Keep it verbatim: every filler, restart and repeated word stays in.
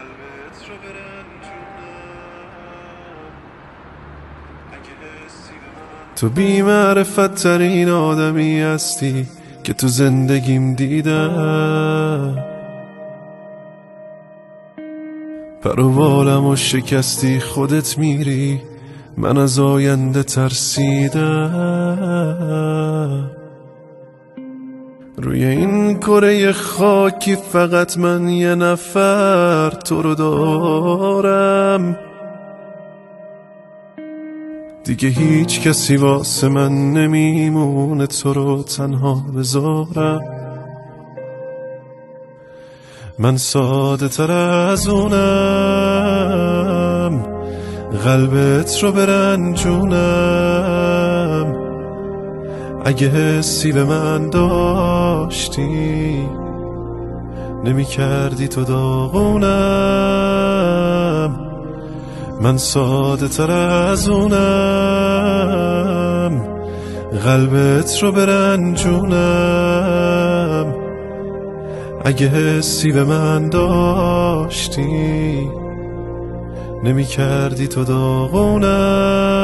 تو بی معرفت ترین آدمی هستی که تو زندگیم دیدم. پر و بالم و شکستی خودت میری، من از آینده ترسیدم. روی این کره خاکی فقط من یه نفر تو رو دارم، دیگه هیچ کسی واسه من نمیمونه تو رو تنها بذارم. من ساده تر از اونم، قلبت رو برنجونم. اگه حسی به من داشتی نمی کردی تو داغونم. من ساده تر از اونم، قلبت رو برنجونم. اگه حسی به من داشتی نمی کردی تو داغونم.